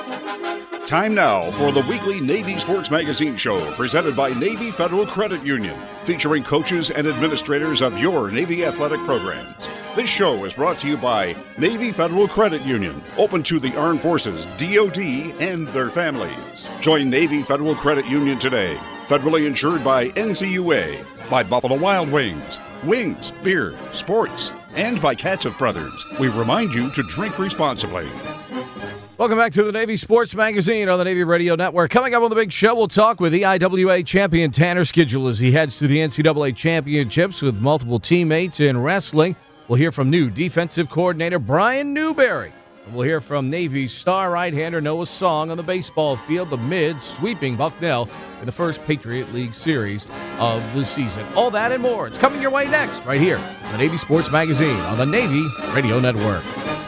Time now for the weekly Navy Sports Magazine show presented by Navy Federal Credit Union, featuring coaches and administrators of your Navy athletic programs. This show is brought to you by Navy Federal Credit Union, open to the Armed Forces, DoD, and their families. Join Navy Federal Credit Union today. Federally insured by NCUA, by Buffalo Wild Wings, Wings, Beer, Sports, and by Katzif Brothers. We remind you to drink responsibly. Welcome back to the Navy Sports Magazine on the Navy Radio Network. Coming up on the big show, we'll talk with EIWA champion Tanner Schedule as he heads to the NCAA championships with multiple teammates in wrestling. We'll hear from new defensive coordinator Brian Newberry. And we'll hear from Navy star right-hander Noah Song on the baseball field, the Mids sweeping Bucknell in the first Patriot League series of the season. All that and more. It's coming your way next, right here on the Navy Sports Magazine on the Navy Radio Network.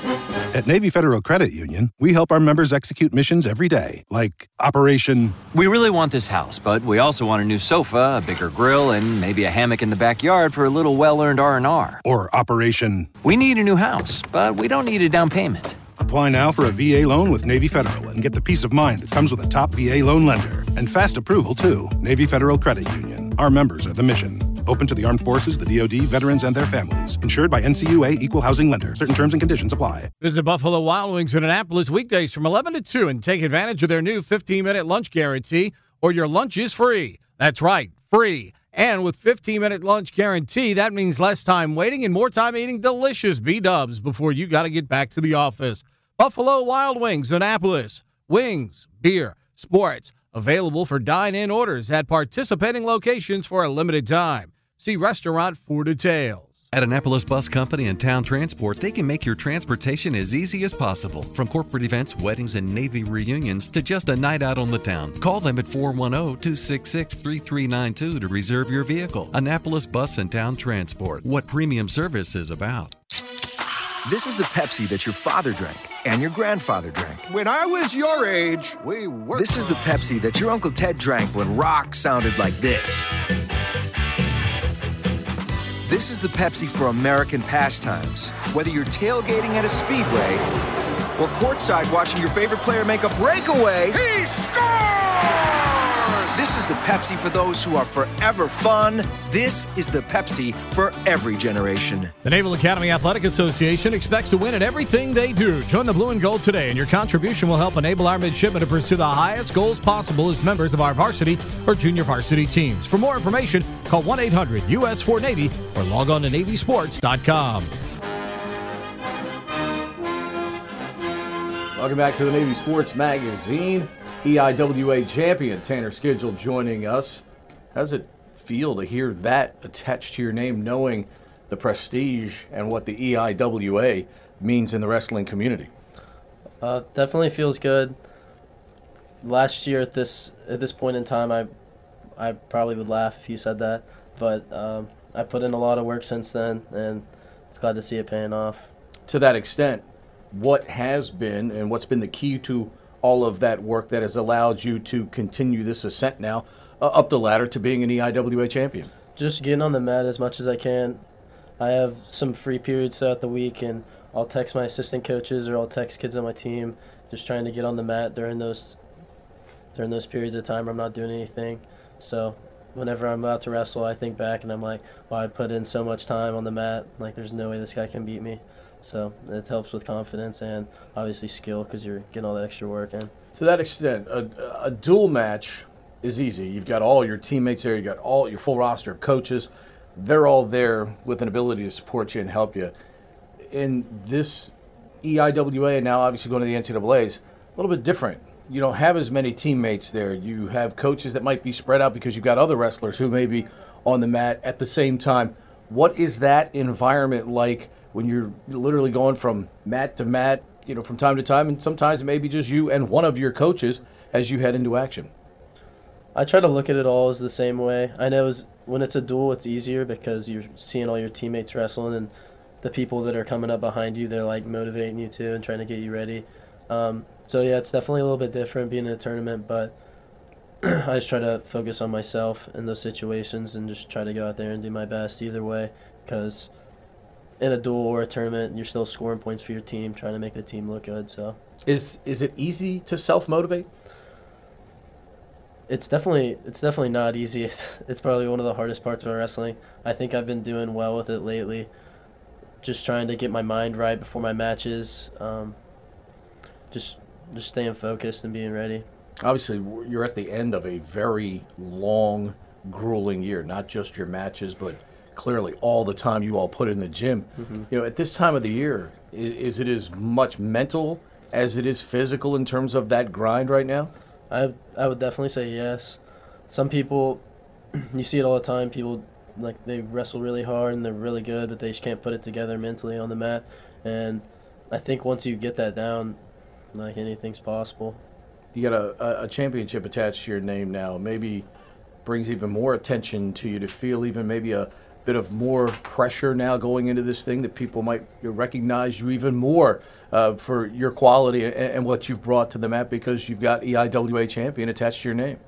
At Navy Federal Credit Union, we help our members execute missions every day, like Operation... We really want this house, but we also want a new sofa, a bigger grill, and maybe a hammock in the backyard for a little well-earned R&R. Or Operation... We need a new house, but we don't need a down payment. Apply now for a VA loan with Navy Federal and get the peace of mind that comes with a top VA loan lender. And fast approval, too. Navy Federal Credit Union. Our members are the mission. Open to the Armed Forces, the DoD, veterans, and their families. Insured by NCUA Equal Housing Lender. Certain terms and conditions apply. Visit Buffalo Wild Wings in Annapolis weekdays from 11 to 2 and take advantage of their new 15-minute lunch guarantee, or your lunch is free. That's right, free. And with 15-minute lunch guarantee, that means less time waiting and more time eating delicious B-dubs before you got to get back to the office. Buffalo Wild Wings, Annapolis. Wings, beer, sports. Available for dine-in orders at participating locations for a limited time. See restaurant for details. At Annapolis Bus Company and Town Transport, they can make your transportation as easy as possible. From corporate events, weddings, and Navy reunions to just a night out on the town. Call them at 410-266-3392 to reserve your vehicle. Annapolis Bus and Town Transport. What premium service is about. This is the Pepsi that your father drank and your grandfather drank. When I was your age, we were... This is the Pepsi that your Uncle Ted drank when rock sounded like this. This is the Pepsi for American pastimes. Whether you're tailgating at a speedway or courtside watching your favorite player make a breakaway, He scored! This is the Pepsi for those who are forever fun. This is the Pepsi for every generation. The Naval Academy Athletic Association expects to win at everything they do. Join the Blue and Gold today, and your contribution will help enable our midshipmen to pursue the highest goals possible as members of our varsity or junior varsity teams. For more information, call 1-800-US4Navy or log on to NavySports.com. Welcome back to the Navy Sports Magazine. EIWA champion Tanner Schedule joining us. How does it feel to hear that attached to your name, knowing the prestige and what the EIWA means in the wrestling community? Definitely feels good. Last year at this point in time, I probably would laugh if you said that, but I put in a lot of work since then, and it's glad to see it paying off. To that extent, what has been and what's been the key to all of that work that has allowed you to continue this ascent now up the ladder to being an EIWA champion? Just getting on the mat as much as I can. I have some free periods throughout the week, and I'll text my assistant coaches or I'll text kids on my team, just trying to get on the mat during those periods of time where I'm not doing anything. So whenever I'm about to wrestle, I think back and I'm like, wow, I put in so much time on the mat. Like, there's no way this guy can beat me. So it helps with confidence and obviously skill because you're getting all that extra work in. To that extent, a dual match is easy. You've got all your teammates there. You've got all your full roster of coaches. They're all there with an ability to support you and help you. In this EIWA, and now obviously going to the NCAAs, a little bit different. You don't have as many teammates there. You have coaches that might be spread out because you've got other wrestlers who may be on the mat at the same time. What is that environment like when you're literally going from mat to mat, from time to time, and sometimes it may be just you and one of your coaches as you head into action? I try to look at it all as the same way. I know when it's a duel, it's easier because you're seeing all your teammates wrestling and the people that are coming up behind you, they're like motivating you too and trying to get you ready. So yeah, it's definitely a little bit different being in a tournament, but I just try to focus on myself in those situations and just try to go out there and do my best either way, because in a duel or a tournament, you're still scoring points for your team, trying to make the team look good. So Is it easy to self-motivate? it's definitely not easy. It's probably one of the hardest parts of wrestling. I think I've been doing well with it lately. Just trying to get my mind right before my matches. Just staying focused and being ready. Obviously, you're at the end of a very long, grueling year. Not just your matches, but clearly all the time you all put in the gym. You know, at this time of the year, is it as much mental as it is physical in terms of that grind right now? I would definitely say yes. Some people, you see it all the time, people, like, they wrestle really hard and they're really good, but they just can't put it together mentally on the mat. And I think once you get that down, like, anything's possible. You got a championship attached to your name now. Maybe brings even more attention to you to feel even maybe a bit of more pressure now going into this thing, that people might recognize you even more for your quality and what you've brought to the mat because you've got EIWA champion attached to your name.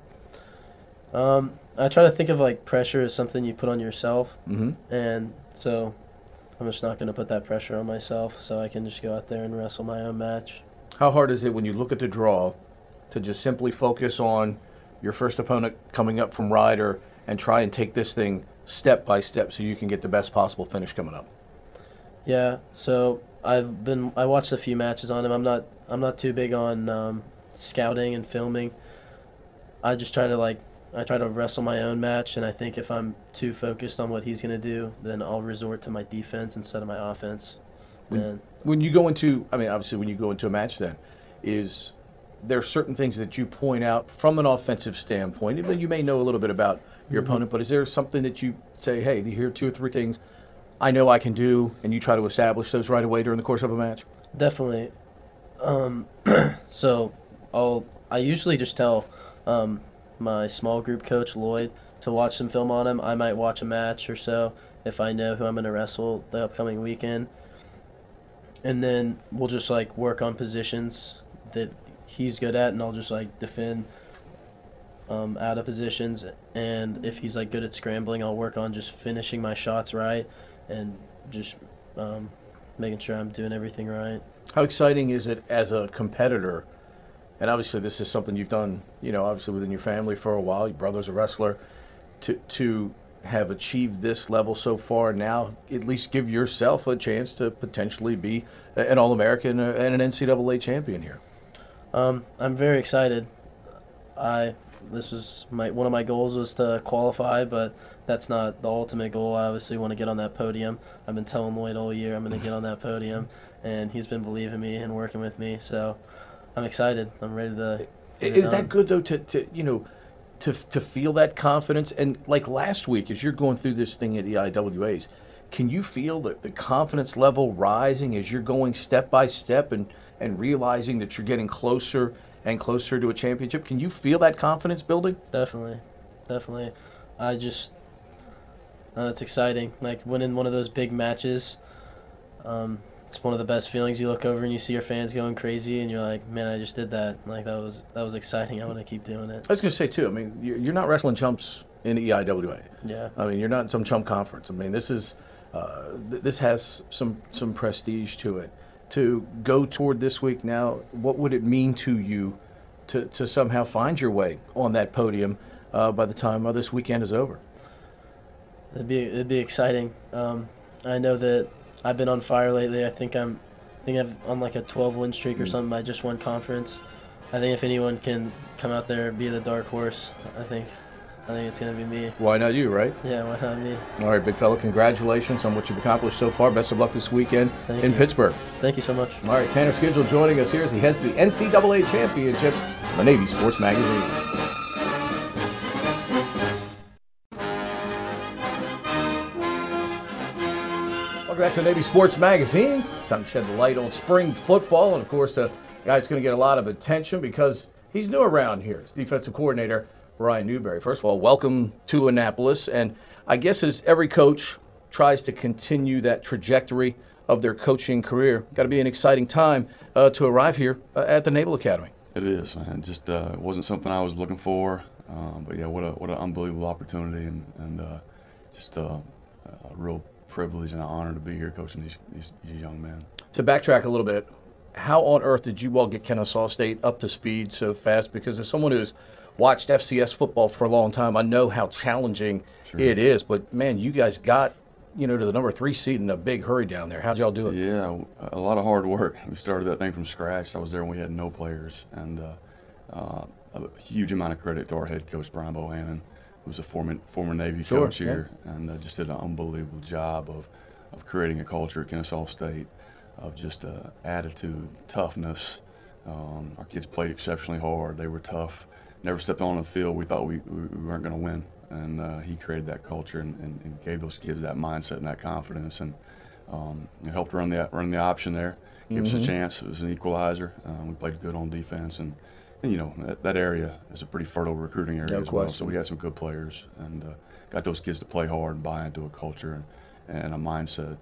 I try to think of, like, pressure as something you put on yourself, and so I'm just not going to put that pressure on myself, so I can just go out there and wrestle my own match. How hard is it when you look at the draw to just simply focus on your first opponent coming up from Ryder and try and take this thing step by step so you can get the best possible finish coming up? Yeah, so I watched a few matches on him. I'm not too big on scouting and filming. I just try to wrestle my own match, and I think if I'm too focused on what he's going to do, then I'll resort to my defense instead of my offense. When you go into, I mean, obviously when you go into a match then, is there certain things that you point out from an offensive standpoint? Even you may know a little bit about your opponent, but is there something that you say, hey, here are 2 or 3 things I know I can do, and you try to establish those right away during the course of a match? Definitely. So I usually just tell my small group coach, Lloyd, to watch some film on him. I might watch a match or so if I know who I'm going to wrestle the upcoming weekend. And then we'll just, like, work on positions that he's good at, and I'll just, like, defend out of positions. And if he's, like, good at scrambling, I'll work on just finishing my shots right and just making sure I'm doing everything right. How exciting is it as a competitor? And obviously this is something you've done, you know, obviously within your family for a while. Your brother's a wrestler. To have achieved this level so far, now at least give yourself a chance to potentially be an All-American and an NCAA champion here. I'm very excited. This was one of my goals was to qualify, but that's not the ultimate goal. I obviously want to get on that podium. I've been telling Lloyd all year I'm going to get on that podium, and he's been believing me and working with me. So I'm excited. I'm ready to. Is that good though to feel that confidence? And like last week, as you're going through this thing at the EIWAs, can you feel the confidence level rising as you're going step by step and realizing that you're getting closer and closer to a championship? Can you feel that confidence building? Definitely. It's exciting. Like winning one of those big matches, it's one of the best feelings. You look over and you see your fans going crazy, and you're like, man, I just did that. Like that was exciting. I want to keep doing it. I was going to say too, I mean, you're not wrestling chumps in the EIWA. Yeah. I mean, you're not in some chump conference. I mean, this is this has some prestige to it. To go toward this week now, what would it mean to you to somehow find your way on that podium by the time this weekend is over? It'd be exciting. I know that I've been on fire lately. I think I'm on like a 12-win streak or something. I just won conference. I think if anyone can come out there and be the dark horse, I think it's going to be me. Why not you, right? Yeah, why not me? All right, big fella, congratulations on what you've accomplished so far. Best of luck this weekend in Pittsburgh. Thank you so much. All right, Tanner Schedule joining us here as he heads to the NCAA Championships on the Navy Sports Magazine. Welcome back to Navy Sports Magazine. Time to shed the light on spring football. And, of course, a guy that's going to get a lot of attention because he's new around here. It's defensive coordinator Ryan Newberry. First of all, welcome to Annapolis. And I guess as every coach tries to continue that trajectory of their coaching career, got to be an exciting time to arrive here at the Naval Academy. It is, man. Just it wasn't something I was looking for. But, yeah, what an unbelievable opportunity and just a real privilege and an honor to be here coaching these young men. To backtrack a little bit, how on earth did you all get Kennesaw State up to speed so fast? Because as someone who's watched FCS football for a long time, I know how challenging it is. But, man, you guys got, to the number 3 seed in a big hurry down there. How'd y'all do it? Yeah, a lot of hard work. We started that thing from scratch. I was there when we had no players. And a huge amount of credit to our head coach, Brian Bohannon, who's a former Navy coach here, and just did an unbelievable job of creating a culture at Kennesaw State of just attitude, toughness. Our kids played exceptionally hard. They were tough. Never stepped on the field. We thought we weren't going to win. And he created that culture and gave those kids that mindset and that confidence, and helped run the option there. Gave us a chance. It was an equalizer. We played good on defense, and that area is a pretty fertile recruiting area as well. So we had some good players, and got those kids to play hard and buy into a culture and a mindset.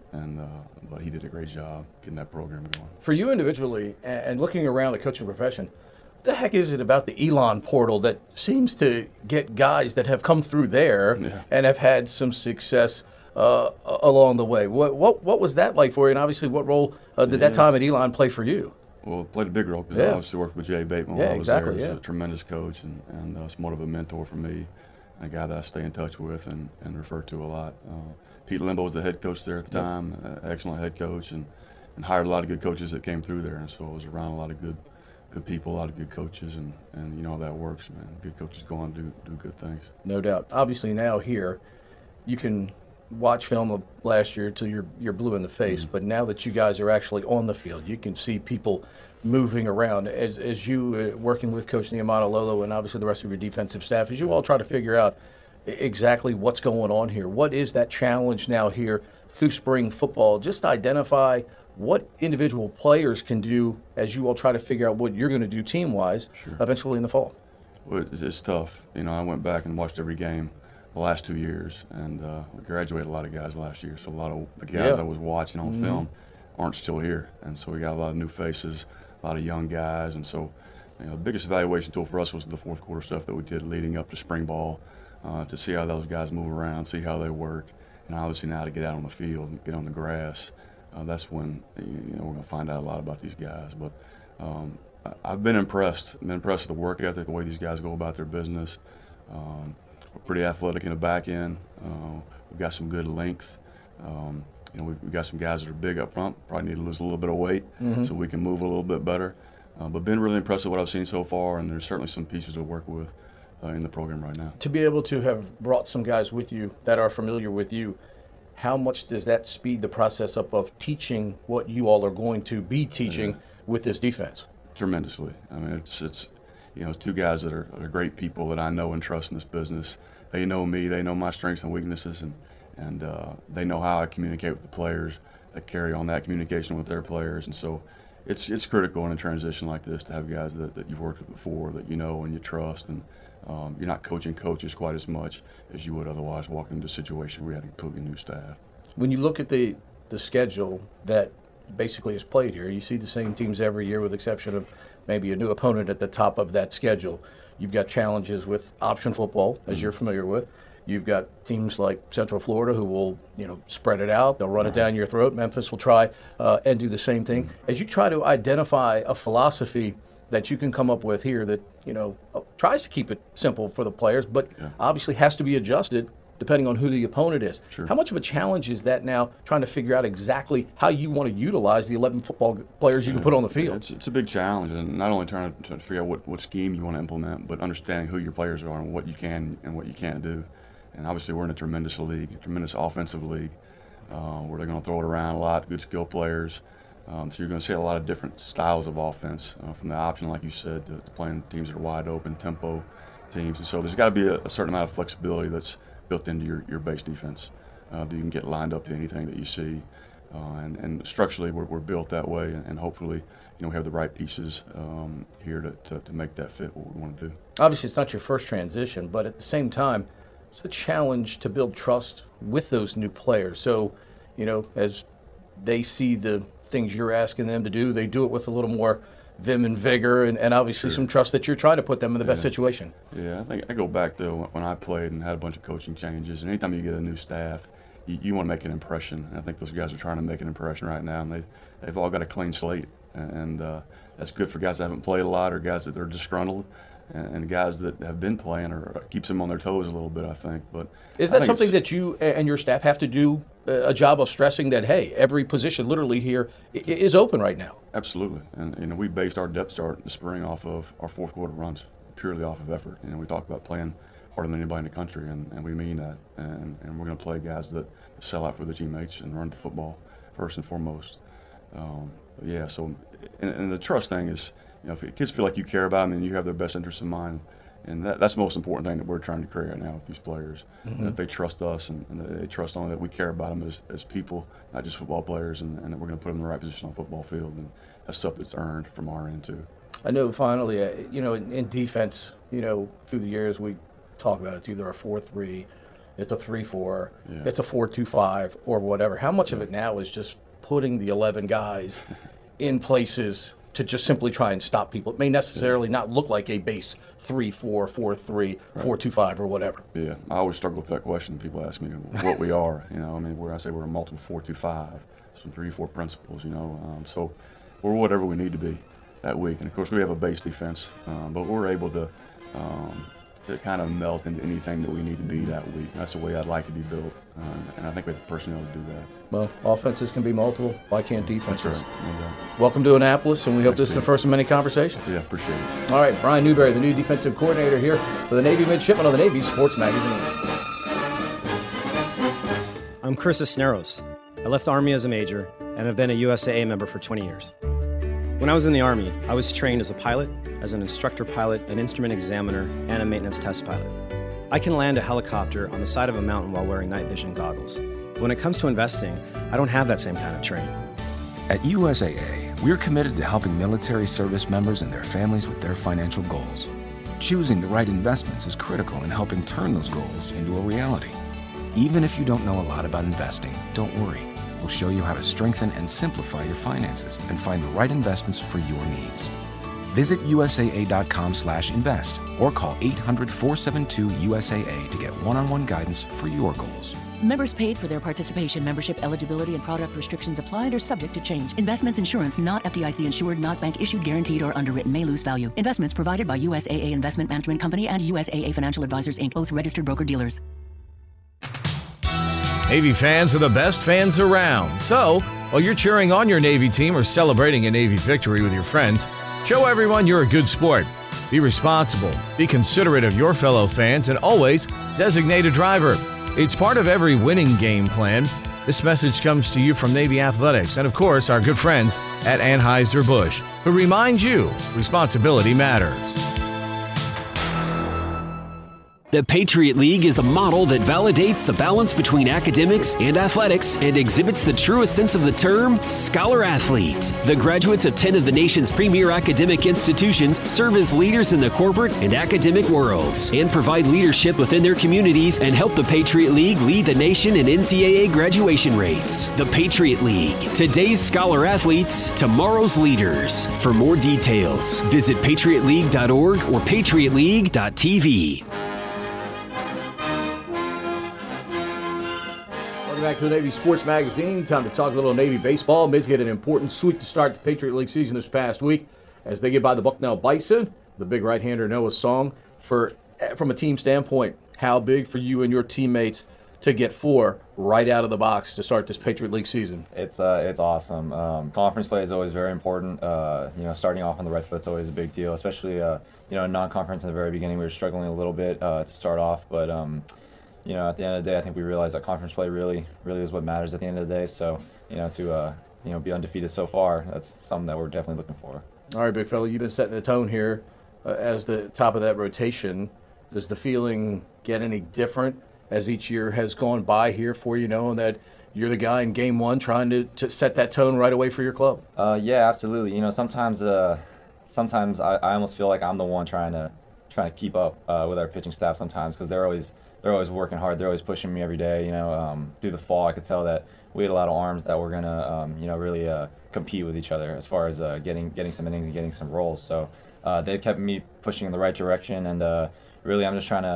But he did a great job getting that program going. For you individually, and looking around the coaching profession, what the heck is it about the Elon portal that seems to get guys that have come through there and have had some success along the way? What was that like for you? And obviously, what role did that time at Elon play for you? Well, it played a big role because I obviously worked with Jay Bateman while I was there. He was a tremendous coach and somewhat of a mentor for me, a guy that I stay in touch with and refer to a lot. Pete Limbo was the head coach there at the time, excellent head coach, and hired a lot of good coaches that came through there. And so I was around a lot of good people, a lot of good coaches, and you know how that works, man. Good coaches go on and do good things. No doubt. Obviously now here, you can watch film of last year till you're blue in the face, but now that you guys are actually on the field, you can see people moving around. As you working with Coach Niamata Lolo and obviously the rest of your defensive staff, as you all try to figure out exactly what's going on here, what is that challenge now here through spring football? Just identify what individual players can do as you all try to figure out what you're going to do team-wise eventually in the fall. Well, it's tough. I went back and watched every game the last 2 years, and we graduated a lot of guys last year, so a lot of the guys I was watching on film aren't still here, and so we got a lot of new faces, a lot of young guys, and so the biggest evaluation tool for us was the fourth quarter stuff that we did leading up to spring ball, to see how those guys move around, see how they work, and obviously now to get out on the field and get on the grass. That's when we're going to find out a lot about these guys. But I've been impressed. I've been impressed with the work ethic, the way these guys go about their business. We're pretty athletic in the back end. We've got some good length. We've got some guys that are big up front. Probably need to lose a little bit of weight so we can move a little bit better. But been really impressed with what I've seen so far, and there's certainly some pieces to work with in the program right now. To be able to have brought some guys with you that are familiar with you, how much does that speed the process up of teaching what you all are going to be teaching with this defense? Tremendously. I mean, it's two guys that are great people that I know and trust in this business. They know me, they know my strengths and weaknesses, and they know how I communicate with the players. They carry on that communication with their players, and so it's critical in a transition like this to have guys that you've worked with before, that you know and you trust, and you're not coaching coaches quite as much as you would otherwise walking into a situation where you had a completely new staff. When you look at the schedule that basically is played here, you see the same teams every year with the exception of maybe a new opponent at the top of that schedule. You've got challenges with option football, as you're familiar with. You've got teams like Central Florida who will, spread it out. They'll run it down your throat. Memphis will try and do the same thing. As you try to identify a philosophy that you can come up with here that, tries to keep it simple for the players, but obviously has to be adjusted depending on who the opponent is. Sure. How much of a challenge is that now, trying to figure out exactly how you want to utilize the 11 football players you can put on the field? It's a big challenge, and not only trying to figure out what scheme you want to implement, but understanding who your players are and what you can and what you can't do. And obviously we're in a tremendous league, a tremendous offensive league, where they're going to throw it around a lot, good skill players. So you're going to see a lot of different styles of offense, from the option, like you said, to playing teams that are wide open, tempo teams. And so there's got to be a certain amount of flexibility that's built into your base defense, that you can get lined up to anything that you see. And structurally, we're built that way, and hopefully, we have the right pieces here to make that fit what we want to do. Obviously, it's not your first transition, but at the same time, it's the challenge to build trust with those new players. So, as they see the things you're asking them to do, they do it with a little more vim and vigor, and obviously some trust that you're trying to put them in the best situation. Yeah, I think I go back to when I played and had a bunch of coaching changes, and anytime you get a new staff, you want to make an impression. And I think those guys are trying to make an impression right now, and they've all got a clean slate, and that's good for guys that haven't played a lot or guys that are disgruntled, and guys that have been playing or keeps them on their toes a little bit, I think. But is that something that you and your staff have to do a job of stressing that, hey, every position literally here is open right now? Absolutely. And we based our depth chart in the spring off of our fourth quarter runs, purely off of effort. We talk about playing harder than anybody in the country, and we mean that. And we're going to play guys that sell out for their teammates and run the football first and foremost. Yeah, so and the trust thing is, if kids feel like you care about them and you have their best interests in mind, and that's the most important thing that we're trying to create right now with these players. Mm-hmm. That they trust us and they trust only that we care about them as people, not just football players, and that we're going to put them in the right position on the football field. And that's stuff that's earned from our end too. I know finally, in defense, through the years we talk about it's either a 4-3, it's a 3-4, it's a 4-2-5, or whatever. How much of it now is just putting the 11 guys in places to just simply try and stop people? It may necessarily not look like a base 3-4, 4-3, 4-2-5, or whatever. Yeah, I always struggle with that question. People ask me what we are. Where I say we're a multiple 4-2-5, some 3-4 principles. So we're whatever we need to be that week. And of course, we have a base defense, but we're able to kind of melt into anything that we need to be that week. That's the way I'd like to be built, and I think we have the personnel to do that. Well, offenses can be multiple. Why can't defenses? That's right. Welcome to Annapolis, and we hope this is the first of many conversations. Yeah, appreciate it. All right, Brian Newberry, the new defensive coordinator here for the Navy Midshipman on the Navy Sports Magazine. I'm Chris Cisneros. I left the Army as a major and have been a USAA member for 20 years. When I was in the Army, I was trained as a pilot, as an instructor pilot, an instrument examiner, and a maintenance test pilot. I can land a helicopter on the side of a mountain while wearing night vision goggles. But when it comes to investing, I don't have that same kind of training. At USAA, we're committed to helping military service members and their families with their financial goals. Choosing the right investments is critical in helping turn those goals into a reality. Even if you don't know a lot about investing, don't worry. We'll show you how to strengthen and simplify your finances and find the right investments for your needs. Visit USAA.com/invest or call 800-472-USAA to get one-on-one guidance for your goals. Members paid for their participation. Membership eligibility and product restrictions apply and are subject to change. Investments insurance not FDIC insured, not bank issued, guaranteed, or underwritten may lose value. Investments provided by USAA Investment Management Company and USAA Financial Advisors Inc., both registered broker-dealers. Navy fans are the best fans around. So, while you're cheering on your Navy team or celebrating a Navy victory with your friends, show everyone you're a good sport. Be responsible, be considerate of your fellow fans, and always designate a driver. It's part of every winning game plan. This message comes to you from Navy Athletics and, of course, our good friends at Anheuser-Busch, who remind you responsibility matters. The Patriot League is the model that validates the balance between academics and athletics and exhibits the truest sense of the term, scholar athlete. The graduates of 10 of the nation's premier academic institutions serve as leaders in the corporate and academic worlds and provide leadership within their communities and help the Patriot League lead the nation in NCAA graduation rates. The Patriot League, today's scholar athletes, tomorrow's leaders. For more details, visit patriotleague.org or patriotleague.tv. Back to the Navy Sports Magazine. Time to talk a little Navy baseball. Mids get an important sweep to start the Patriot League season this past week as they get by the Bucknell Bison. The big right-hander Noah Song. From a team standpoint, how big for you and your teammates to get 4 right out of the box to start this Patriot League season? It's awesome. Conference play is always very important. Starting off on the right foot is always a big deal, especially non-conference in the very beginning. We were struggling a little bit to start off, but at the end of the day, I think we realized that conference play really is what matters at the end of the day. So, to be undefeated so far, that's something that we're definitely looking for. All right, big fella, you've been setting the tone here as the top of that rotation. Does the feeling get any different as each year has gone by here for you, knowing that you're the guy in game one trying to set that tone right away for your club? Yeah, absolutely. Sometimes I almost feel like I'm the one trying to keep up with our pitching staff sometimes, because they're always working hard. They're always pushing me every day. Through the fall, I could tell that we had a lot of arms that were gonna, really compete with each other as far as getting some innings and getting some roles. So they kept me pushing in the right direction, and really, I'm just trying to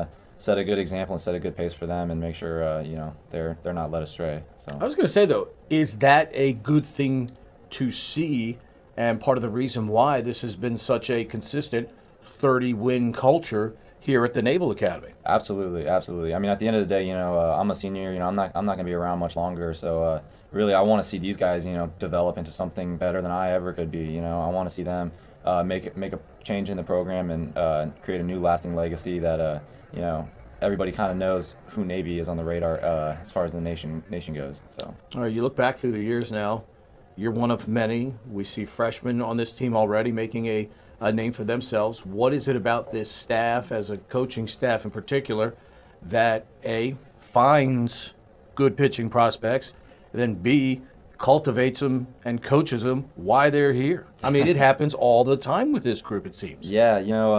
set a good example and set a good pace for them and make sure they're not led astray. So I was going to say, though, is that a good thing to see, and part of the reason why this has been such a consistent 30-win culture here at the Naval Academy? Absolutely. I mean, at the end of the day, I'm a senior. I'm not going to be around much longer. So really, I want to see these guys, develop into something better than I ever could be. I want to see them make a change in the program and create a new lasting legacy that everybody kind of knows who Navy is on the radar as far as the nation goes. So all right, you look back through the years now. You're one of many. We see freshmen on this team already making a name for themselves. What is it about this staff, as a coaching staff in particular, that A, finds good pitching prospects, and then B, cultivates them and coaches them why they're here? I mean, it happens all the time with this group, it seems. Yeah,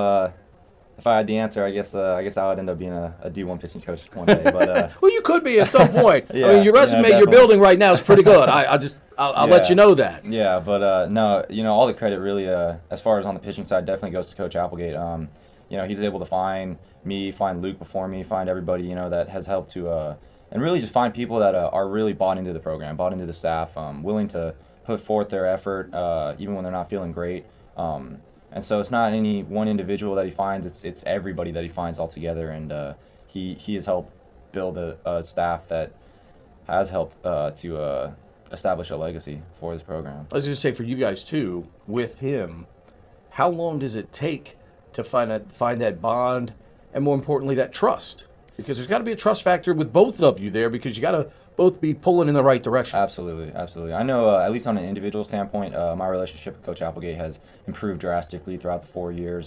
if I had the answer, I guess I would end up being a D1 pitching coach one day. But well, you could be at some point. Yeah, I mean, your resume you're building right now is pretty good. I'll let you know that. Yeah, but no, all the credit really, as far as on the pitching side, definitely goes to Coach Applegate. He's able to find me, find Luke before me, find everybody, that has helped to, and really just find people that are really bought into the program, bought into the staff, willing to put forth their effort, even when they're not feeling great. And so it's not any one individual that he finds; it's everybody that he finds all together. And he has helped build a staff that has helped to establish a legacy for this program. I was just say for you guys too, with him, how long does it take to find that bond, and more importantly, that trust? Because there's got to be a trust factor with both of you there, because you got to both be pulling in the right direction. Absolutely. I know, at least on an individual standpoint, my relationship with Coach Applegate has improved drastically throughout the 4 years.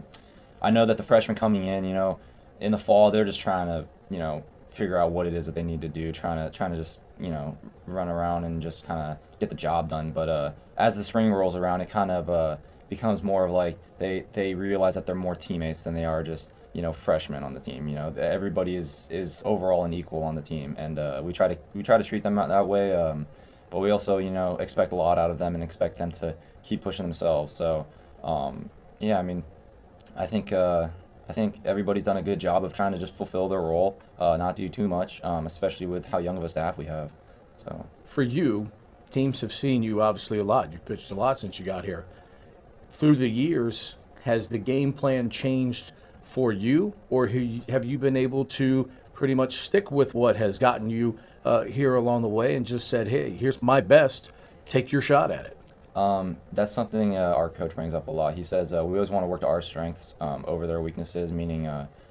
I know that the freshmen coming in, in the fall, they're just trying to, figure out what it is that they need to do, trying to just, run around and just kind of get the job done. But as the spring rolls around, it kind of becomes more of like they realize that they're more teammates than they are just freshmen on the team. Everybody is overall an equal on the team, and we try to treat them that way. But we also expect a lot out of them and expect them to keep pushing themselves. So yeah, I mean, I think everybody's done a good job of trying to just fulfill their role, not do too much, especially with how young of a staff we have. So for you, teams have seen you obviously a lot. You've pitched a lot since you got here. Through the years, has the game plan changed for you, or have you been able to pretty much stick with what has gotten you here along the way and just said, hey, here's my best, take your shot at it? That's something our coach brings up a lot. He says we always want to work to our strengths over their weaknesses, meaning,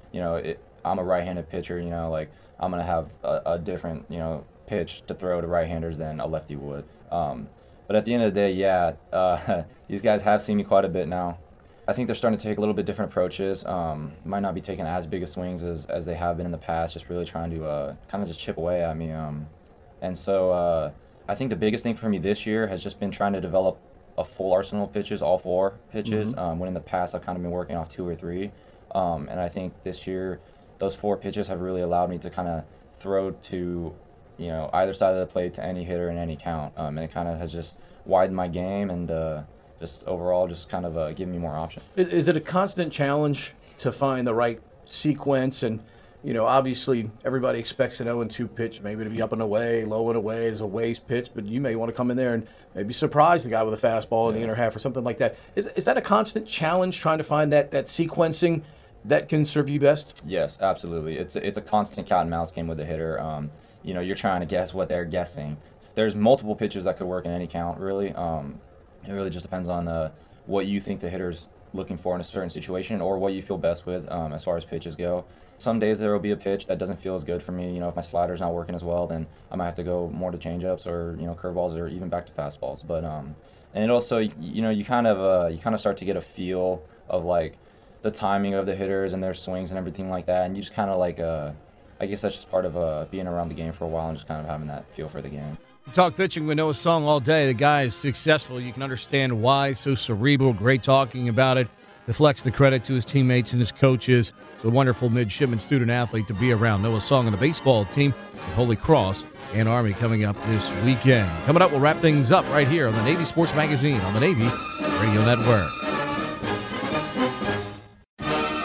I'm a right-handed pitcher, like I'm going to have a different, pitch to throw to right-handers than a lefty would. But at the end of the day, yeah, these guys have seen me quite a bit now. I think they're starting to take a little bit different approaches. Might not be taking as big of swings as they have been in the past, just really trying to kind of just chip away at me. And so I think the biggest thing for me this year has just been trying to develop a full arsenal of pitches, all 4 pitches, when in the past I've kind of been working off 2 or 3. And I think this year those 4 pitches have really allowed me to kind of throw to either side of the plate to any hitter in any count. And it kind of has just widened my game and just overall just kind of giving me more options. Is it a constant challenge to find the right sequence? And, obviously everybody expects an 0-2 pitch maybe to be up and away, low and away as a waste pitch, but you may want to come in there and maybe surprise the guy with a fastball in the inner half or something like that. Is that a constant challenge, trying to find that sequencing that can serve you best? Yes, absolutely. It's a constant cat and mouse game with the hitter. You're trying to guess what they're guessing. There's multiple pitches that could work in any count, really. It really just depends on what you think the hitter's looking for in a certain situation, or what you feel best with as far as pitches go. Some days there will be a pitch that doesn't feel as good for me. If my slider's not working as well, then I might have to go more to changeups or curveballs, or even back to fastballs. But and it also you kind of start to get a feel of like the timing of the hitters and their swings and everything like that, and you just kind of like I guess that's just part of being around the game for a while and just kind of having that feel for the game. Talk pitching with Noah Song all day. The guy is successful. You can understand why. So cerebral, great talking about it. Deflects the credit to his teammates and his coaches. It's a wonderful midshipman student athlete to be around. Noah Song on the baseball team at Holy Cross and Army coming up this weekend. Coming up, we'll wrap things up right here on the Navy Sports Magazine on the Navy Radio Network.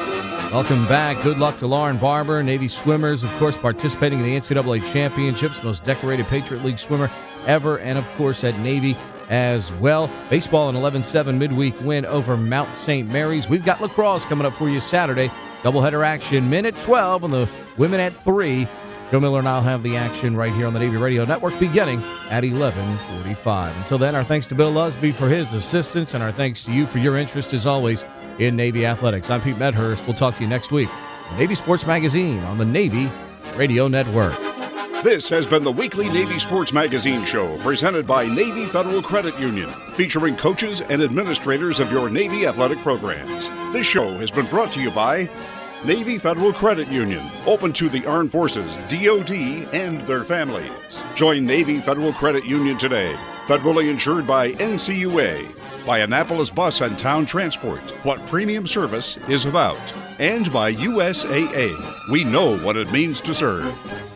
Welcome back. Good luck to Lauren Barber. Navy swimmers, of course, participating in the NCAA championships. Most decorated Patriot League swimmer ever, and, of course, at Navy as well. Baseball, an 11-7 midweek win over Mount St. Mary's. We've got lacrosse coming up for you Saturday. Doubleheader action, minute 12 on the women at 3. Joe Miller and I'll have the action right here on the Navy Radio Network beginning at 11:45. Until then, our thanks to Bill Lusby for his assistance, and our thanks to you for your interest, as always, in Navy athletics. I'm Pete Medhurst. We'll talk to you next week. Navy Sports Magazine on the Navy Radio Network. This has been the weekly Navy Sports Magazine show presented by Navy Federal Credit Union, featuring coaches and administrators of your Navy athletic programs. This show has been brought to you by Navy Federal Credit Union, open to the Armed Forces, DoD, and their families. Join Navy Federal Credit Union today. Federally insured by NCUA, by Annapolis Bus and Town Transport, what premium service is about. And by USAA. We know what it means to serve.